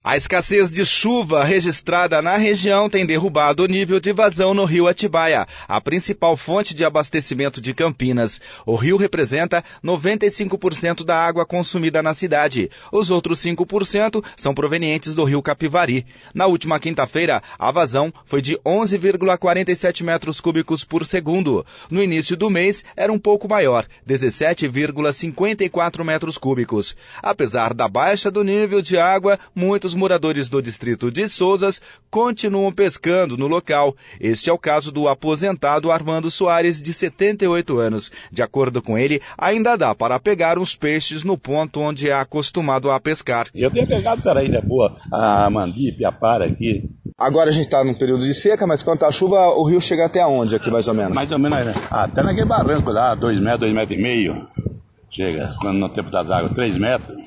A escassez de chuva registrada na região tem derrubado o nível de vazão no rio Atibaia, a principal fonte de abastecimento de Campinas. O rio representa 95% da água consumida na cidade. Os outros 5% são provenientes do rio Capivari. Na última quinta-feira, a vazão foi de 11,47 metros cúbicos por segundo. No início do mês, era um pouco maior, 17,54 metros cúbicos. Apesar da baixa do nível de água, muitos moradores do distrito de Souzas continuam pescando no local. Este é o caso do aposentado Armando Soares, de 78 anos. De acordo com ele, ainda dá para pegar uns peixes no ponto onde é acostumado a pescar. Eu tenho pegado tainha boa, a mandipe, a para aqui. Agora a gente está num período de seca, mas quando está a chuva, o rio chega até onde aqui, mais ou menos? Mais ou menos, até naquele barranco lá, 2 metros, 2,5 metros. Chega, quando no tempo das águas, 3 metros.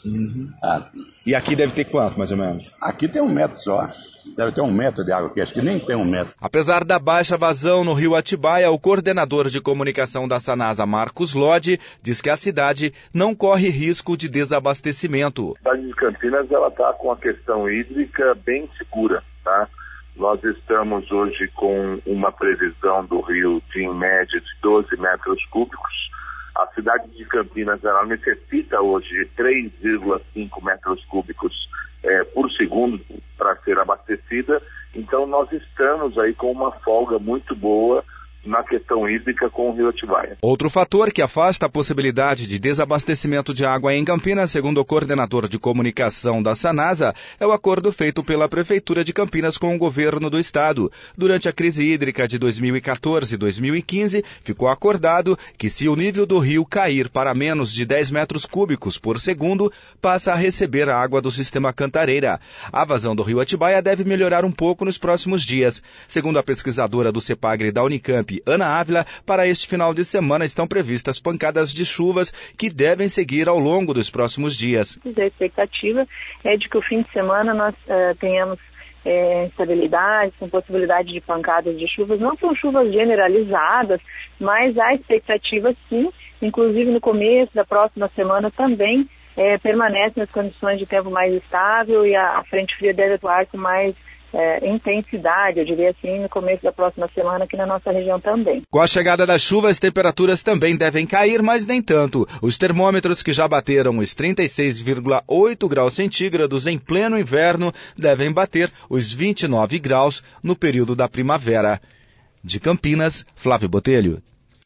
E aqui deve ter quanto, mais ou menos? Aqui tem 1 metro só. Deve ter 1 metro de água aqui, acho que nem tem 1 metro. Apesar da baixa vazão no rio Atibaia, o coordenador de comunicação da Sanasa, Marcos Lodi, diz que a cidade não corre risco de desabastecimento. A cidade de Campinas está com a questão hídrica bem segura, tá? Nós estamos hoje com uma previsão do rio de, em média, de 12 metros cúbicos. A cidade de Campinas ela necessita hoje de 3,5 metros cúbicos por segundo para ser abastecida. Então nós estamos aí com uma folga muito boa na questão hídrica com o rio Atibaia. Outro fator que afasta a possibilidade de desabastecimento de água em Campinas, segundo o coordenador de comunicação da Sanasa, é o acordo feito pela Prefeitura de Campinas com o governo do estado. Durante a crise hídrica de 2014 e 2015, ficou acordado que se o nível do rio cair para menos de 10 metros cúbicos por segundo, passa a receber a água do sistema Cantareira. A vazão do rio Atibaia deve melhorar um pouco nos próximos dias. Segundo a pesquisadora do CEPAGRE da Unicamp, Ana Ávila, para este final de semana estão previstas pancadas de chuvas que devem seguir ao longo dos próximos dias. A expectativa é de que o fim de semana nós tenhamos estabilidade, com possibilidade de pancadas de chuvas. Não são chuvas generalizadas, mas há expectativa sim, inclusive no começo da próxima semana também permanece nas condições de tempo mais estável e a frente fria deve atuar com mais intensidade, eu diria assim, no começo da próxima semana aqui na nossa região também. Com a chegada da chuva, as temperaturas também devem cair, mas nem tanto. Os termômetros que já bateram os 36,8 graus centígrados em pleno inverno devem bater os 29 graus no período da primavera. De Campinas, Flávio Botelho.